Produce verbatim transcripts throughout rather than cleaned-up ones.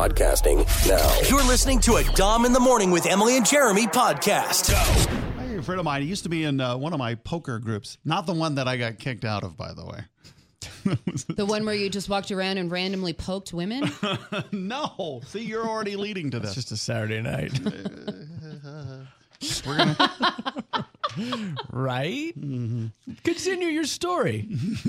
podcasting now. You're listening to a Dom in the Morning with Emily and Jeremy podcast. Hey, a friend of mine, he used to be in uh, one of my poker groups. Not the one that I got kicked out of, by the way. The one where you just walked around and randomly poked women? No. See, you're already leading to this. It's just a Saturday night. We're gonna... Right? Mm-hmm. Continue your story.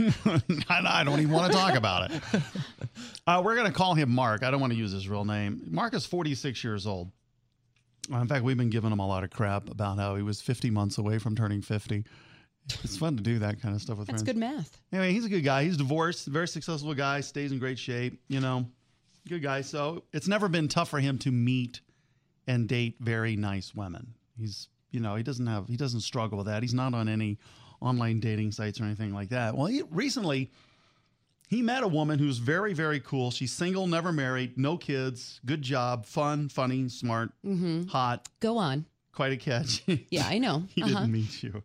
I don't even want to talk about it. Uh, we're going to call him Mark. I don't want to use his real name. Mark is forty-six years old. In fact, we've been giving him a lot of crap about how he was fifty months away from turning fifty. It's fun to do that kind of stuff with That's friends. good math. Anyway, he's a good guy. He's divorced, very successful guy, stays in great shape, you know, good guy. So it's never been tough for him to meet and date very nice women. He's, you know, he doesn't have, he doesn't struggle with that. He's not on any online dating sites or anything like that. Well, he, recently he met a woman who's very, very cool. She's single, never married, no kids, good job, fun, funny, smart, Mm-hmm. hot. Go on. Quite a catch. Yeah, I know. He uh-huh. didn't meet you.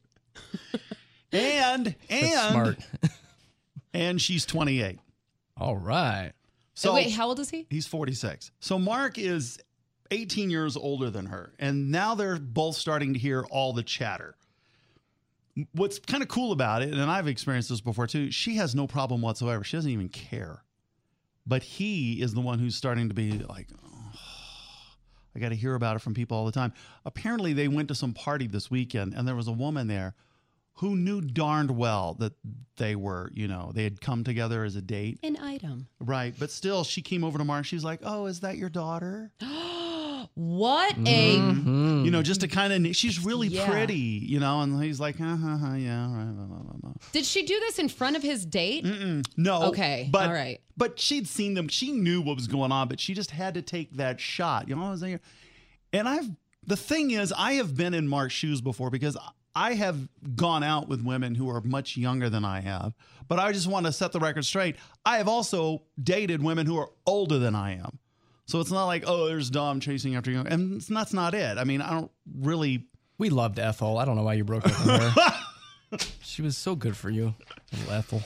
and, and, That's smart. and she's twenty-eight. All right. So Wait, how old is he? He's forty-six. So Mark is eighteen years older than her. And now they're both starting to hear all the chatter. What's kind of cool about it, and I've experienced this before too, she has no problem whatsoever. She doesn't even care. But he is the one who's starting to be like, oh, I got to hear about it from people all the time. Apparently they went to some party this weekend and there was a woman there who knew darned well that they were, you know, they had come together as a date. An item. Right. But still, she came over to Mark. She was like, oh, is that your daughter? What a... Mm-hmm. You know, just to kind of, she's really Yeah. pretty, you know, and he's like, uh, uh, uh, yeah, right, blah, blah, blah, blah. Did she do this in front of his date? Mm-mm. No. Okay, But, all right. But she'd seen them. She knew what was going on, but she just had to take that shot. You know what I'm saying? And I've, the thing is, I have been in Mark's shoes before because I have gone out with women who are much younger than I have. But I just want to set the record straight. I have also dated women who are older than I am. So it's not like, oh, there's Dom chasing after you. And that's not it. I mean, I don't really. We loved Ethel. I don't know why you broke up with her. She was so good for you, little Ethel.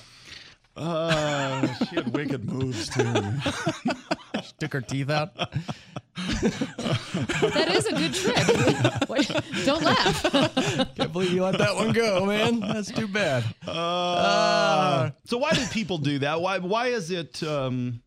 Uh, she had wicked moves, too. She took her teeth out. That is a good trick. Wait, don't laugh. Can't believe you let that one go, man. That's too bad. Uh, uh, so why do people do that? Why, why is it... Um,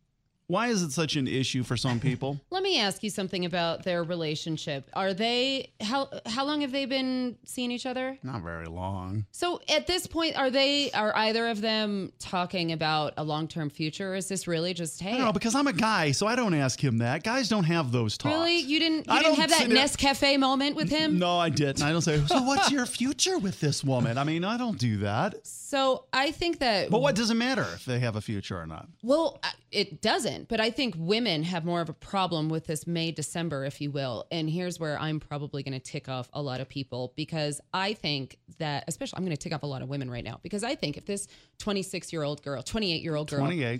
Why is it such an issue for some people? Let me ask you something about their relationship. Are they how how long have they been seeing each other? Not very long. So at this point, are they are either of them talking about a long-term future? Or is this really just hey? I don't know, because I'm a guy, so I don't ask him that. Guys don't have those talks. Really? You didn't you I didn't don't have that sit there- Nescafe moment with him? No, I didn't. I don't say, so what's your future with this woman? I mean, I don't do that. So I think that But what does it matter if they have a future or not? Well, it doesn't, but I think women have more of a problem with this May, December, if you will. And here's where I'm probably going to tick off a lot of people because I think that, especially I'm going to tick off a lot of women right now because I think if this twenty-six-year-old girl, twenty-eight-year-old girl, twenty-eight.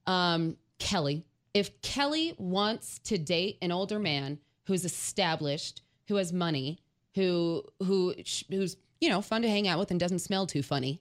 Um, Kelly, if Kelly wants to date an older man who's established, who has money, who who who's, you know, fun to hang out with and doesn't smell too funny,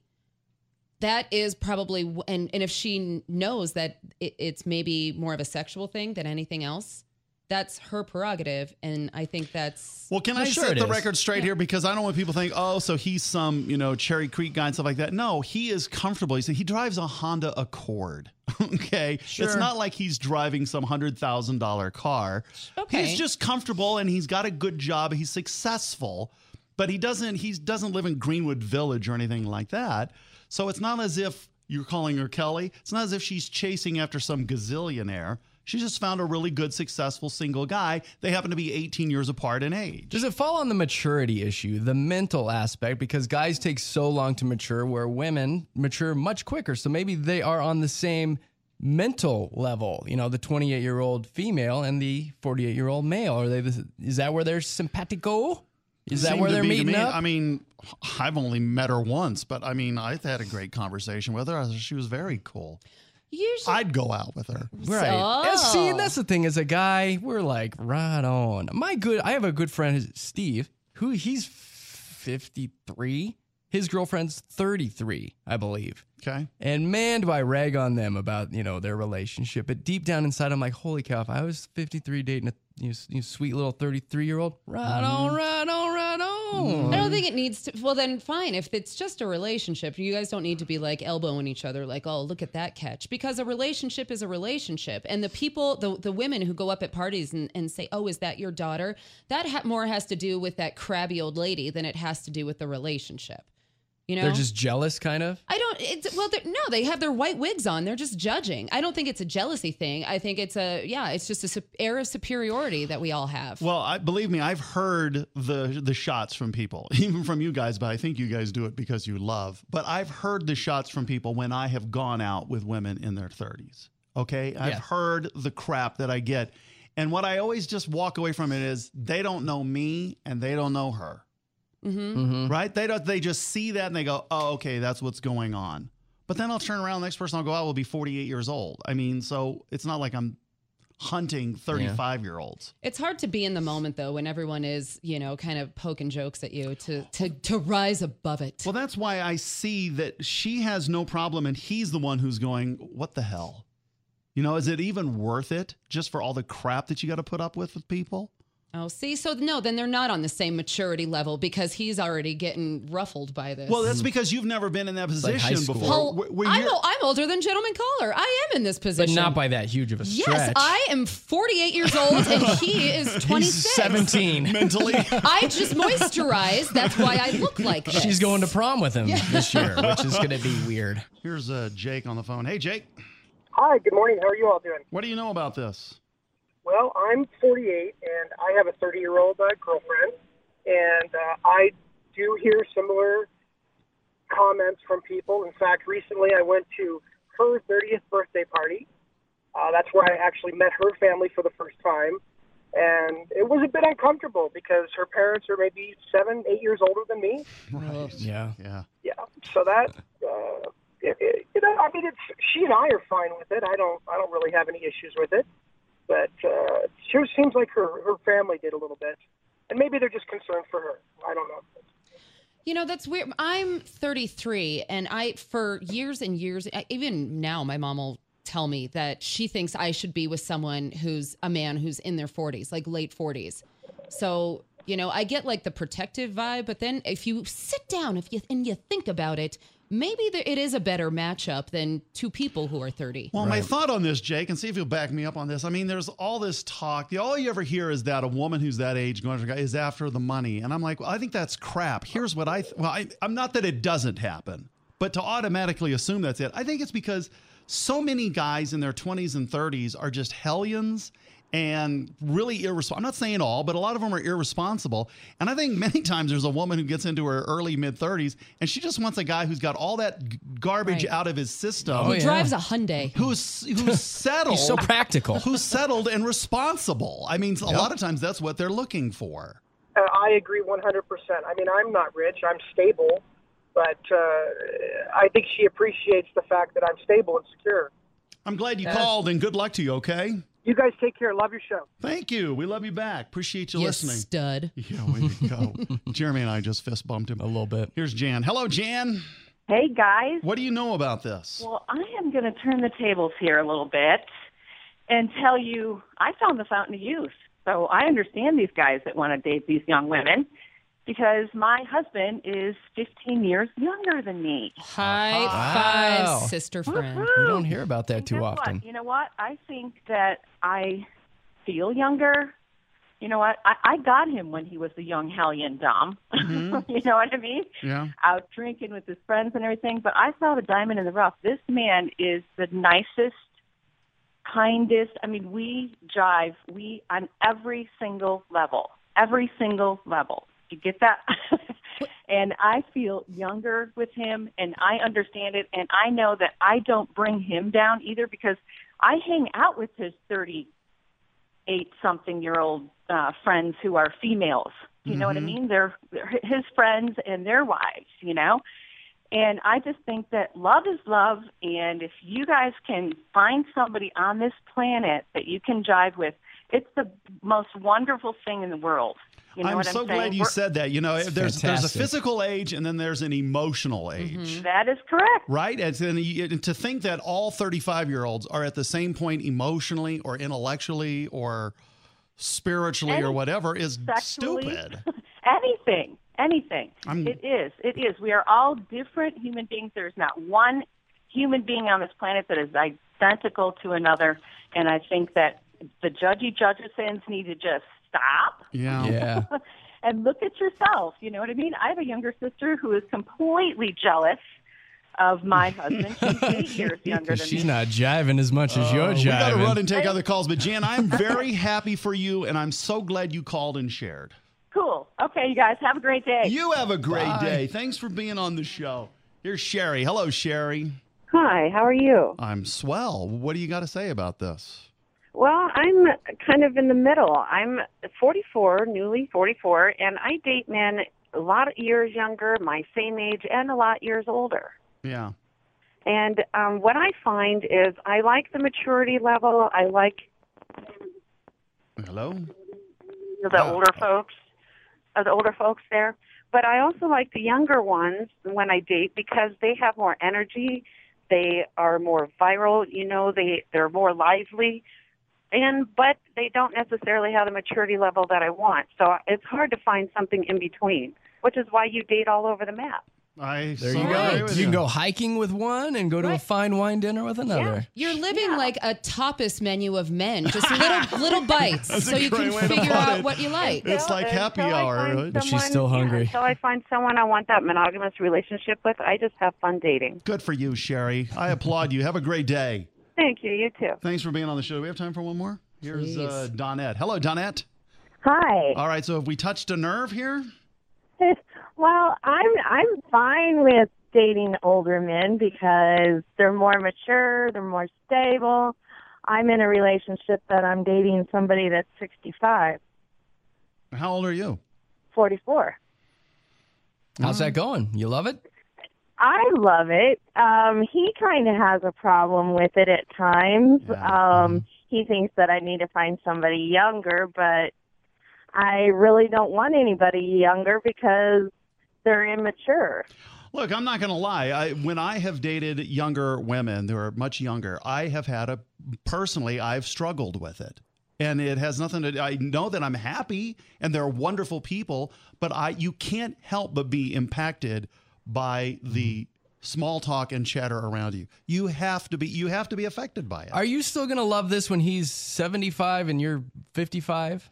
that is probably, and, and if she knows that it, it's maybe more of a sexual thing than anything else, that's her prerogative. And I think that's... Well, can Well, I sure set it the is. record straight here? Because I don't want people to think, oh, so he's some, you know, Cherry Creek guy and stuff like that. No, he is comfortable. He said he drives a Honda Accord. Okay. Sure. It's not like he's driving some one hundred thousand dollars car. Okay. He's just comfortable and he's got a good job. He's successful, but he doesn't, he doesn't live in Greenwood Village or anything like that. So it's not as if you're calling her Kelly. It's not as if she's chasing after some gazillionaire. She just found a really good, successful single guy. They happen to be eighteen years apart in age. Does it fall on the maturity issue, the mental aspect? Because guys take so long to mature where women mature much quicker. So maybe they are on the same mental level, you know, the twenty-eight-year-old female and the forty-eight-year-old male. Are they? The, is that where they're simpatico? Is that Seemed where to they're be to meeting me. up? I mean, I've only met her once, but I mean, I've had a great conversation with her. She was very cool. Usually, I'd go out with her. Right. Oh. And see, and that's the thing. As a guy, we're like, right on. My good, I have a good friend, Steve, who he's fifty-three. His girlfriend's thirty-three, I believe. Okay. And man, do I rag on them about, you know, their relationship. But deep down inside, I'm like, holy cow, if I was fifty-three dating a you know, you sweet little thirty-three-year-old, right on, right on, right on. I don't think it needs to. Well, then fine. If it's just a relationship, you guys don't need to be like elbowing each other like, oh, look at that catch. Because a relationship is a relationship. And the people, the, the women who go up at parties and, and say, oh, is that your daughter? That ha- more has to do with that crabby old lady than it has to do with the relationship. You know? They're just jealous, kind of? I don't, it's, well, no, they have their white wigs on. They're just judging. I don't think it's a jealousy thing. I think it's a, yeah, it's just a su- air of superiority that we all have. Well, I, believe me, I've heard the the shots from people, even from you guys, but I think you guys do it because you love. But I've heard the shots from people when I have gone out with women in their thirties. Okay? I've Yeah. heard the crap that I get. And what I always just walk away from it is they don't know me and they don't know her. Mm-hmm. Mm-hmm. Right? They don't. They just see that and they go, "Oh, okay, that's what's going on." But then I'll turn around. The next person I'll go out will be forty-eight years old. I mean, so it's not like I'm hunting thirty-five year olds. It's hard to be in the moment though, when everyone is, you know, kind of poking jokes at you to to to rise above it. Well, that's why I see that she has no problem, and he's the one who's going, "What the hell?" You know, is it even worth it just for all the crap that you got to put up with with people? Oh, see, so no, then they're not on the same maturity level because he's already getting ruffled by this. Well, that's because you've never been in that like high position school. before. Well, where- where I'm, you're- o- I'm older than Gentleman Caller. I am in this But position. not by that huge of a stretch. Yes, I am forty-eight years old and he is twenty-six. He's seventeen. mentally. I just moisturized. That's why I look like this. She's going to prom with him this year, which is going to be weird. Here's uh, Jake on the phone. Hey, Jake, Hi, good morning. How are you all doing? what do you know about this? Well, I'm forty-eight, and I have a thirty-year-old uh, girlfriend, and uh, I do hear similar comments from people. In fact, recently I went to her thirtieth birthday party. Uh, that's where I actually met her family for the first time, and it was a bit uncomfortable because her parents are maybe seven, eight years older than me. Right. Yeah. Yeah. Yeah, so that, uh, it, it, you know, I mean, it's she and I are fine with it. I don't, I don't really have any issues with it. But uh, it sure seems like her, her family did a little bit. And maybe they're just concerned for her. I don't know. You know, that's weird. I'm thirty-three, and I, for years and years, even now, my mom will tell me that she thinks I should be with someone who's a man who's in their forties, like late forties. So, you know, I get like the protective vibe, but then if you sit down if you and you think about it, maybe there, it is a better matchup than two people who are thirty. Well, my thought on this, Jake, and see if you'll back me up on this. I mean, there's all this talk. The, all you ever hear is that a woman who's that age going after a guy is after the money. And I'm like, well, I think that's crap. Here's what I, th- well, I, I'm not that it doesn't happen, but to automatically assume that's it. I think it's because so many guys in their twenties and thirties are just hellions and really irresponsible. I'm not saying all, but a lot of them are irresponsible. And I think many times there's a woman who gets into her early mid thirties and she just wants a guy who's got all that g- garbage Right. out of his system. Oh, Who yeah. drives a Hyundai. Who's who's settled? He's so practical. Who's settled and responsible. I mean, a Yep. lot of times that's what they're looking for. Uh, I agree one hundred percent. I mean, I'm not rich. I'm stable. But uh, I think she appreciates the fact that I'm stable and secure. I'm glad you Yes. called and good luck to you, okay? You guys take care. Love your show. Thank you. We love you back. Appreciate you You listening. stud. Yeah, way to go. Jeremy and I just fist bumped him. A little bit. Here's Jan. Hello, Jan. Hey, guys. What do you know about this? Well, I am going to turn the tables here a little bit and tell you I found the fountain of youth. So I understand these guys that want to date these young women because my husband is fifteen years younger than me. High Wow. five, sister friend. Woohoo! You don't hear about that And too guess often. What? You know what? I think that I feel younger. You know what? I, I got him when he was a young hellion dumb. Mm-hmm. You know what I mean? Yeah. Out drinking with his friends and everything. But I saw the diamond in the rough. This man is the nicest, kindest. I mean, we jive. We on every single level. Every single level. You get that? And I feel younger with him, and I understand it, and I know that I don't bring him down either because I hang out with his thirty-eight-something-year-old uh, friends who are females. You know what I mean? They're, they're his friends and their wives, you know? And I just think that love is love, and if you guys can find somebody on this planet that you can jive with, it's the most wonderful thing in the world. You know I'm what so I'm saying? glad you We're- said that. You know, It's there's there's a fantastic. physical age and then there's an emotional age. Mm-hmm. That is correct. Right? And, then you, and to think that all thirty-five year olds are at the same point emotionally or intellectually or spiritually Any- or whatever is Sexually. stupid. Anything. Anything. I'm- It is. It is. We are all different human beings. There's not one human being on this planet that is identical to another. And I think that the judgy judges fans need to just stop Yeah. Yeah. and look at yourself. You know what I mean? I have a younger sister who is completely jealous of my husband. She's eight years younger than She's me. not jiving as much as you're Uh, we got to jiving. run and take other calls. But Jan, I'm very happy for you, and I'm so glad you called and shared. Cool. Okay, you guys have a great day. You have a great Bye. day. Thanks for being on the show. Here's Sherry. Hello, Sherry. Hi, how are you? I'm swell. What do you got to say about this? Well, I'm kind of in the middle. I'm forty-four, newly forty-four, and I date men a lot of years younger, my same age, and a lot years older. Yeah. And um, what I find is I like the maturity level. I like Hello? the Oh. older folks, uh, the older folks there. But I also like the younger ones when I date because they have more energy. They are more viral. You know, they they're more lively. And but they don't necessarily have the maturity level that I want. So it's hard to find something in between, which is why you date all over the map. I There so you agree go. with You can go hiking with one and go to a Right. fine wine dinner with another. You're living Yeah. like a tapas menu of men, just little little bites, That's a so you can great way to figure put out it. what you like. It's like Until- happy until I hour. find But she's someone- still hungry. Yeah, until I find someone I want that monogamous relationship with, I just have fun dating. Good for you, Sherry. I applaud you. Have a great day. Thank you. You too. Thanks for being on the show. Do we have time for one more? Here's uh, Please. Donette. Hello, Donette. Hi. All right, so have we touched a nerve here? Well, I'm I'm fine with dating older men because they're more mature, they're more stable. I'm in a relationship that I'm dating somebody that's sixty-five, How old are you? forty-four. How's that going? You love it? I love it. Um, he kind of has a problem with it at times. Yeah. Um, he thinks that I need to find somebody younger, but I really don't want anybody younger because they're immature. Look, I'm not going to lie. I, when I have dated younger women who are much younger, I have had a, personally, I've struggled with it. And it has nothing to, I know that I'm happy and they're wonderful people, but I, you can't help but be impacted by the small talk and chatter around you. You have to be, you have to be affected by it. Are you still going to love this when he's seventy-five and you're fifty-five?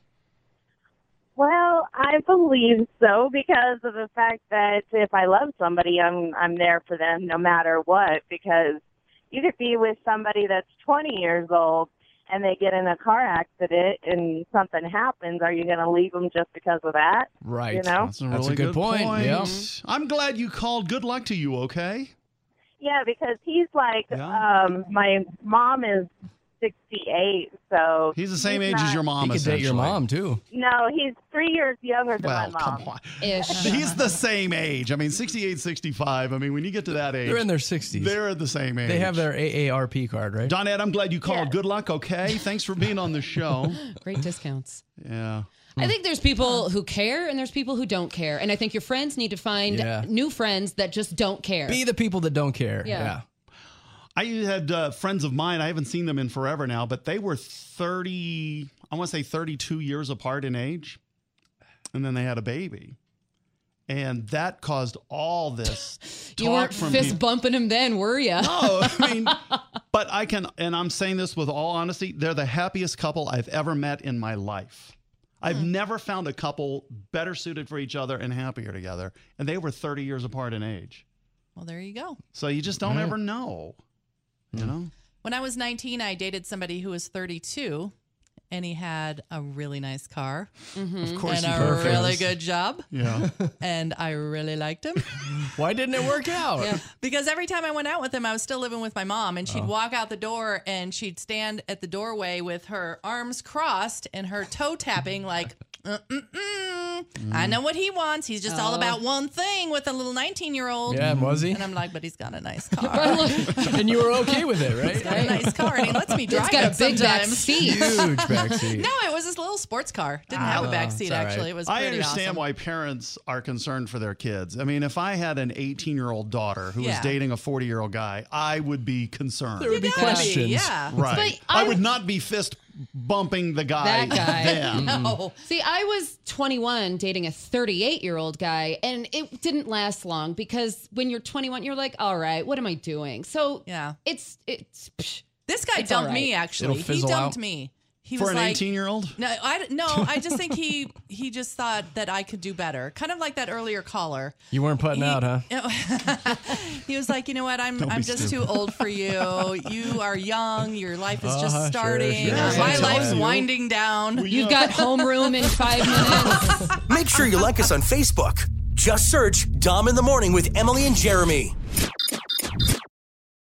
Well, I believe so because of the fact that if I love somebody, I'm I'm there for them no matter what. Because you could be with somebody that's twenty years old and they get in a car accident and something happens. Are you going to leave them just because of that? Right. You know? That's a, That's really a good point. Yeah. I'm glad you called. Good luck to you, okay? Yeah, because he's like, Yeah. um, my mom is sixty-eight, so He's the same he's age as not- your mom, He could date your essentially. mom, too. No, he's three years younger than Well, my mom. come on. Ish. He's the same age. I mean, sixty-eight, sixty-five. I mean, when you get to that age, They're in their sixties. they're at the same age. They have their A A R P card, right? Donette, I'm glad you called. Yeah. Good luck, okay? Thanks for being on the show. Great discounts. Yeah. I think there's people who care and there's people who don't care. And I think your friends need to find Yeah. new friends that just don't care. Be the people that don't care. Yeah. Yeah. I had uh, friends of mine, I haven't seen them in forever now, but they were thirty, I want to say thirty-two years apart in age. And then they had a baby. And that caused all this talk you weren't from fist people. bumping him then, were you? No, I mean, but I can, and I'm saying this with all honesty, they're the happiest couple I've ever met in my life. I've never found a couple better suited for each other and happier together. And they were thirty years apart in age. Well, there you go. So you just don't Right. ever know, you know? When I was nineteen, I dated somebody who was thirty-two, and he had a really nice car Of course and you a perfect. really good job, Yeah. and I really liked him. Why didn't it work out? Yeah. Because every time I went out with him, I was still living with my mom, and she'd walk out the door and she'd stand at the doorway with her arms crossed and her toe tapping like, Mm-mm-mm. I know what he wants. He's just all Oh. about one thing with a little nineteen-year-old. Yeah, was he? And I'm like, but he's got a nice car. And you were okay with it, right? He's got a nice car, and he lets me drive It's got it a big back sometimes. seat. Huge backseat. No, it was this little sports car. Didn't have a back seat, it's all right. actually. It was I pretty understand awesome. why parents are concerned for their kids. I mean, if I had an eighteen-year-old daughter who was Yeah. dating a forty-year-old guy, I would be concerned. There would be Gotta be, questions. Yeah. Right. But I, I- would not be fist bumping the guy. That guy. Then. No. See, I was twenty-one dating a thirty-eight-year-old guy, and it didn't last long because when you're twenty-one, you're like, all right, what am I doing? So Yeah. it's it's. Psh, This guy It's all dumped me, right. actually. It'll He fizzle dumped out. me. He For was an like, eighteen-year-old? No, I no. I just think he he just thought that I could do better. Kind of like that earlier caller. You weren't putting He- out, huh? He was like, you know what? I'm Don't I'm be just stupid. too old for you. You are young. Your life is Uh-huh, just sure, starting. sure. Uh, Yeah, My I'm life's telling you. winding down. You've got homeroom in five minutes. Make sure you like us on Facebook. Just search Dom in the Morning with Emily and Jeremy.